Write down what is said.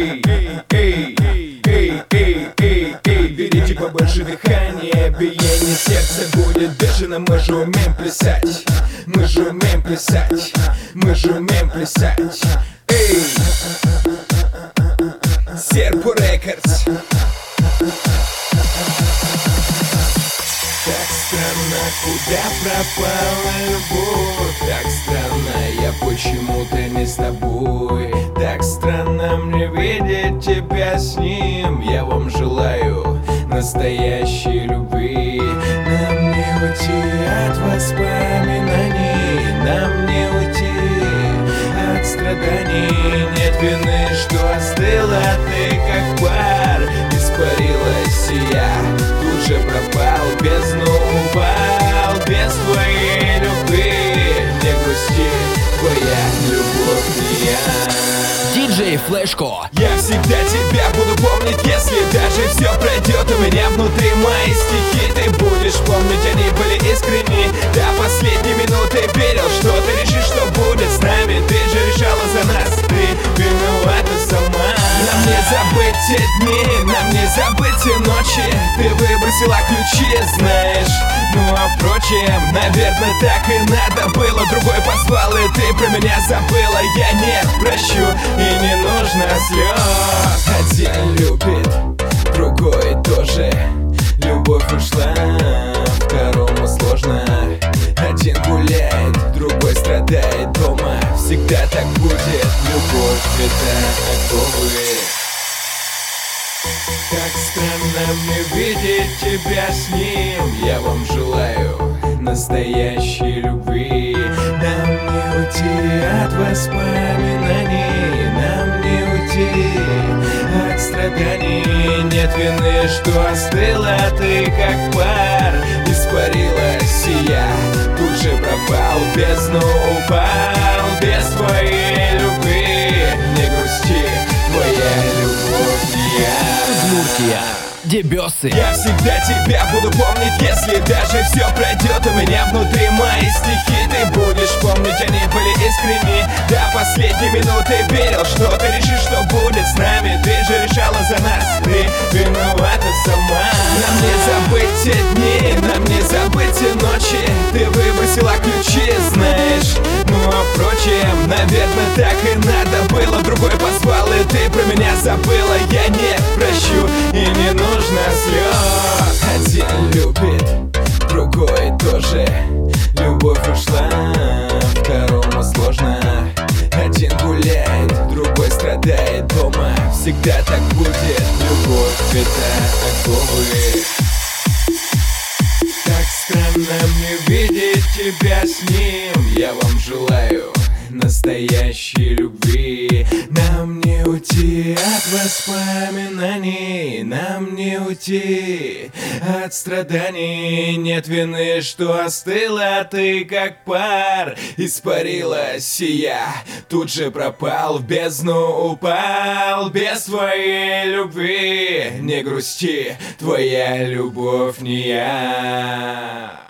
Берите побольше дыхания, биение сердца будет бешено. Мы же умеем плясать, мы же умеем плясать, мы же умеем плясать. Эй, Серпо Рекордс. Так странно, куда пропала любовь? Так странно, я почему-то не с тобой. Так странно мне видеть тебя с ним. Я вам желаю настоящей любви. Нам не уйти от воспоминаний, нам не уйти от страданий. Нет вины, что остыла ты как пар. Испарилась и я тут же пропал, в бездну упал. Без твоей любви не грусти, твоя любовь не я. Диджей Флешко. Я всегда тебя буду помнить, если даже все пройдет. У меня внутри мои стихи, ты будешь помнить, они были искренни. До последней минуты верил, что ты решишь, что будет с нами. Ты же решала за нас, ты виновата сама. Нам не забыть те дни, нам не забыть те ночи. Ты выбросила ключи, знаешь. Ну а впрочем, наверное, так и надо было. Другой позвал, и ты про меня забыла. Я не прощу, и не нужно слез. Один любит, другой тоже. Любовь ушла, второму сложно. Один гуляет, другой страдает дома. Всегда так будет, любовь это оковы. Так странно мне видеть тебя с ним. Я вам желаю настоящей любви. Нам не уйти от воспоминаний, нам не уйти от страданий. Нет вины, что остыла ты как пар. Испарилась и я тут же пропал, в бездну упал. Без твоей любви не грусти, твоя любовь не я. Удмуртия. Дебёсы. Я всегда тебя буду помнить, если даже все пройдет. У меня внутри мои стихи, ты будешь помнить, они были искренни. До последней минуты верил, что ты решишь, что будет с нами. Ты же решала за нас, ты виновата сама. Нам не забыть те дни, нам не забыть те ночи. Ты выбросила ключи, знаешь. Ну а впрочем, наверное, так и надо было. Другой позвал, и ты про меня забыла. Я не прощу, и не нужно слез. Один любит, другой тоже. Любовь ушла, второму сложно. Один гуляет, другой страдает дома. Всегда так будет, любовь это оковы. Так странно мне видеть тебя с ним. Я вам желаю настоящей любви. Нам не уйти от воспоминаний, нам не уйти от страданий. Нет вины, что остыла ты как пар. Испарилась и я тут же пропал, в бездну упал. Без твоей любви не грусти, твоя любовь не я.